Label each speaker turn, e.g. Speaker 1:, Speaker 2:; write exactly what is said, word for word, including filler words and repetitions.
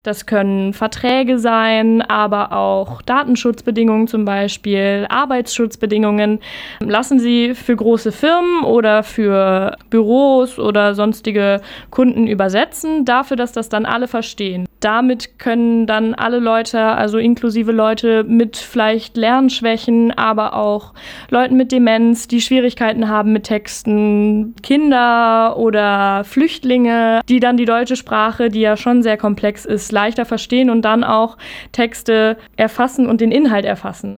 Speaker 1: Das können Verträge sein, aber auch Datenschutzbedingungen zum Beispiel, Arbeitsschutzbedingungen. Lassen Sie für große Firmen oder für Büros oder sonstige Kunden übersetzen, dafür, dass das dann alle verstehen. Damit können dann alle Leute, also inklusive Leute mit vielleicht Lernschwächen, aber auch Leuten mit Demenz, die Schwierigkeiten haben mit Texten, Kinder oder Flüchtlinge, die dann die deutsche Sprache, die ja schon sehr komplex ist, leichter verstehen und dann auch Texte erfassen und den Inhalt erfassen.